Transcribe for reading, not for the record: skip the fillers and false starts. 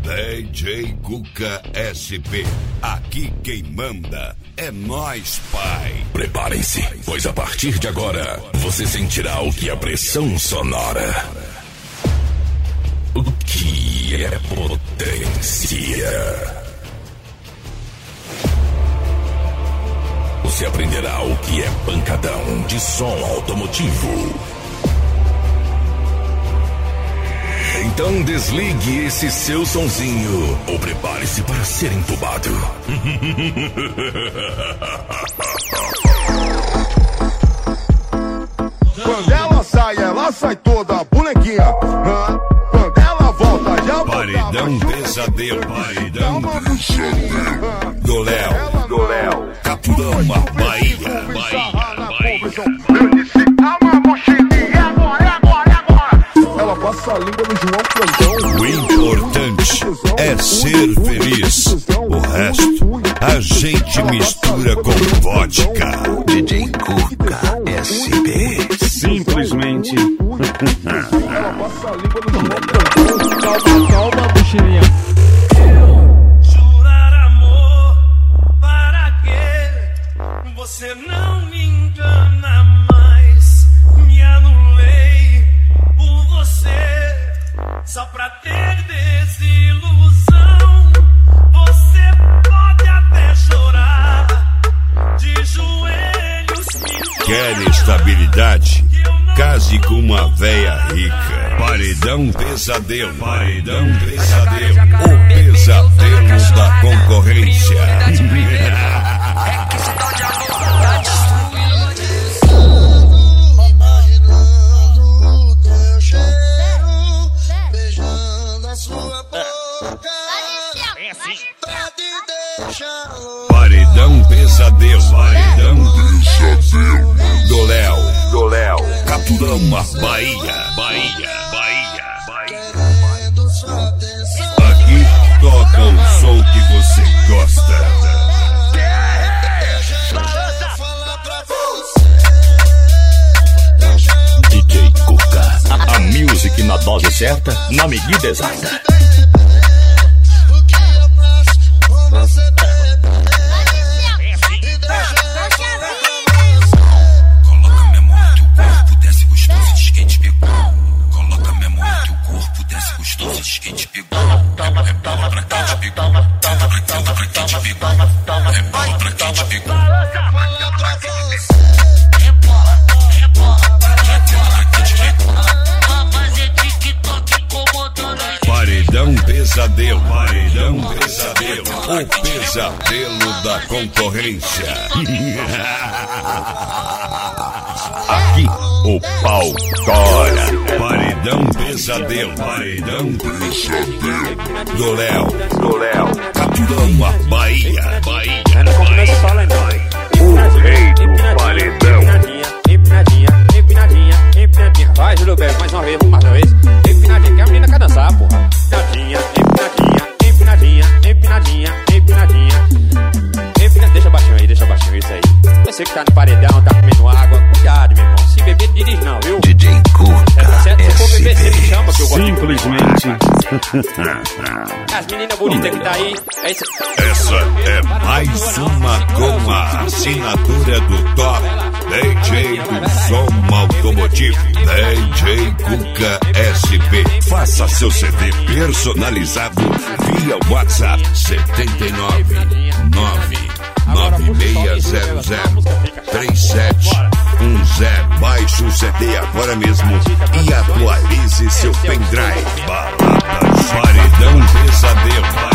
DJ Cuca SP. Aqui quem manda é nós, pai. Preparem-se, pois a partir de agora você sentirá o que é pressão sonora. O que é potência. Você aprenderá o que é pancadão de som automotivo. Então desligue esse seu sonzinho ou prepare-se para ser entubado. Quando ela sai toda bonequinha. Quando ela volta, já volta. Paredão pesadelo, paredão pesadelo. Do Léo, Capurama, Bahia. Eu disse, uma mochilinha, agora. Ela passa a língua no João Plantão. O importante é ser feliz. O resto a gente mistura com vodka. DJ Cuca SP. Simplesmente. Ela passa a língua no João Plantão. Calma, mochilinha. Jurar amor, para quê? Você não me engana mais. Me anulei por você, só pra ter desilusão. Você pode até chorar de joelhos. Quer estabilidade? Case com uma véia rica. Paredão pesadelo, paredão pesadelo. O pesadelo da concorrência. Imaginando teu cheiro, beijando a sua boca. Pode deixar louco. Paredão pesadelo, paredão pesadelo. Do Léo, Capurama, Bahia. Querendo sua atenção. Aqui toca o som que você gosta. Deixa eu falar pra você. DJ Cuca. A music na dose certa, na medida exata. O que eu faço com você, bebê? E deixa eu falar pra você. Coloca minha mão no teu corpo, desce gostoso, diz quem te pegou. Coloca minha mão no teu corpo, desce gostoso, diz quem te pegou. Rebola pra quem te pegou. Rebola pra quem te pegou. Rebola pra quem te pegou. Fala pra você. Rebola pra quem te pegou. Fazer TikTok incomodando aí. Paredão pesadelo, paredão pesadelo. O pesadelo da concorrência. Aqui o pau tora. Paredão pesadelo, paredão pesadelo. Do Léo, Capurama, Bahia. O rei do paredão. Empinadinha. Vai, Júlio Belo, mais uma vez. Empinadinha, que a menina quer dançar, porra. Empinadinha. Deixa baixinho aí, isso aí. Você que tá no paredão, tá comendo água, cuidado, meu irmão. Se beber, não dirige não, viu? DJ Cuca Se for beber, você me SP. chama, que eu gosto. Simplesmente. As meninas bonitas que tá aí, é isso. Essa é mais uma com a assinatura do top DJ do som automotivo, DJ Cuca SP. Faça seu CD personalizado via WhatsApp 799-9600-3710. Baixe o CD agora mesmo e atualize seu pendrive. Baladas, paredão pesadelo.